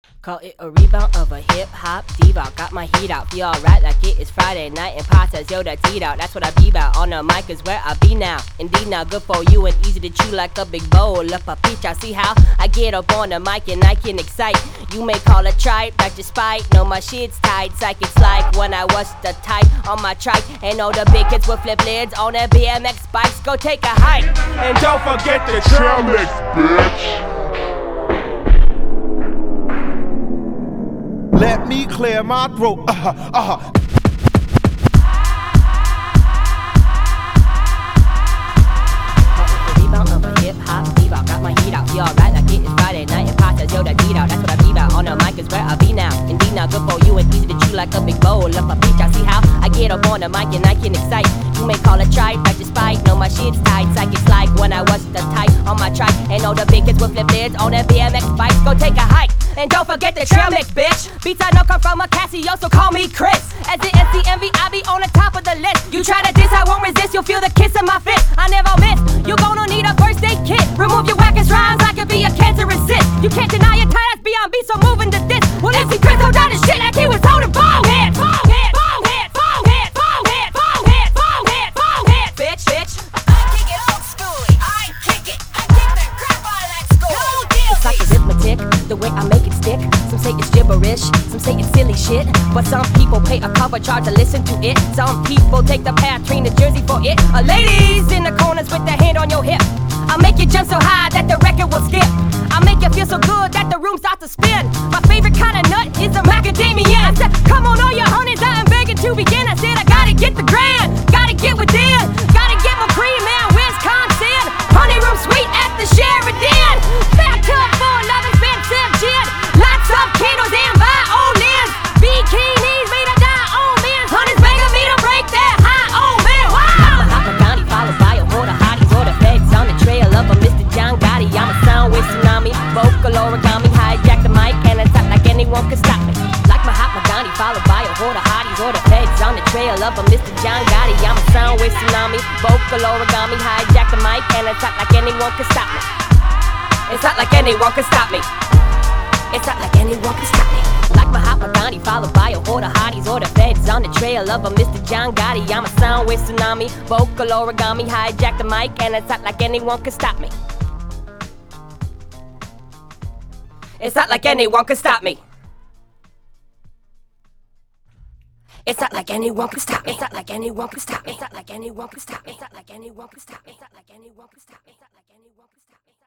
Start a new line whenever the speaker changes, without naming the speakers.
Call it a rebound of a hip-hop diva. Got my heat out, feel alright like it is Friday night. And Pa says, yo, that's heat out, that's what I be about. On the mic is where I be now. Indeed now, good for you and easy to chew like a big bowl of a peach. I see how I get up on the mic and I can excite. You may call it tripe, back to spite. No, my shit's tight, psychics like when I was the type on my trike. And all the big kids with flip lids on their BMX bikes. Go take a hike.
And don't forget the trail mix, bitch. Let me clear my throat.
Rebound of a hip-hop diva. Got my heat out, feel alright like it is Friday night. And Pa says, yo, that beat out, that's what I be about. On the mic is where I be now. Indeed now, good for you and easy to chew like a big bowl of a peach. I see how I get up on the mic and I can excite. You may call it tripe, back to spite. No, my shit's tight, psychics like when I was the type on my trike. And all the big kids with flip lids on their BMX bikes. Go take a hike. And don't forget the trail mix, bitch. Beats I know come from a Casio, so call me Chris. As the NCMV, I be on the top of the list. You try to diss, I won't resist. You'll feel the kiss in my fist. I never miss. You gonna need a first aid kit. Remove your wackest rhymes, I could be a cancerous cyst. You can't deny your tight ass beyond beat, so moving to this. Well, MC Chris hold down his shit like he was holding ball head. Ball head, ball head, ball head, ball head, ball head, ball head, ball head, bitch, bitch.
I kick it old schooly. I kick it. I kick the crap out of that school. No deal.
It's like arithmetic, the way I make it stick. Some say it's gibberish, some say it's silly shit. But some people pay a cover charge to listen to it. Some people take the path, train to Jersey for it. Ladies in the corners with their hand on your hip. I'll make you jump so high that the record will skip. I'll make you feel so good that the room starts to spin. My favorite kind of nut is a macadamia. I said, come on all your honeys, I am begging to begin. I said, I gotta get the grand, gotta get within. Gotta get my cream, man, Wisconsin. Honey room suite at the Sheridan. Bathtub full of expensive gin. Lots of candles and violins. Bikinis made of diamonds. Honey's begging me to break that high, oh man, wow. I'm a Gandhi, followed by a horde of hotties or the feds on the trail of a Mr. John Gotti. I'm a sound with tsunami, vocal origami, hijack the mic and attack like anyone can stop me. Like Mahatma Gandhi, followed by a horde of hotties or the feds on the trail of a Mr. John Gotti. I'm a sound with tsunami, vocal origami, hijack the mic and attack like anyone can stop me. It's not like anyone can stop me. It's not like anyone can stop me. Like Mahatma Gandhi, followed by a horde of hotties or the feds on the trail of a Mr. John Gotti. I'm a sound with tsunami, vocal origami, hijack the mic and it's not like anyone can stop me. It's not like anyone can stop me. It's not like anyone can stop me. It's not like anyone can stop me. It's not like anyone can stop me. It's not like anyone can stop me. It's not like anyone can stop me. It's not like anyone can stop me.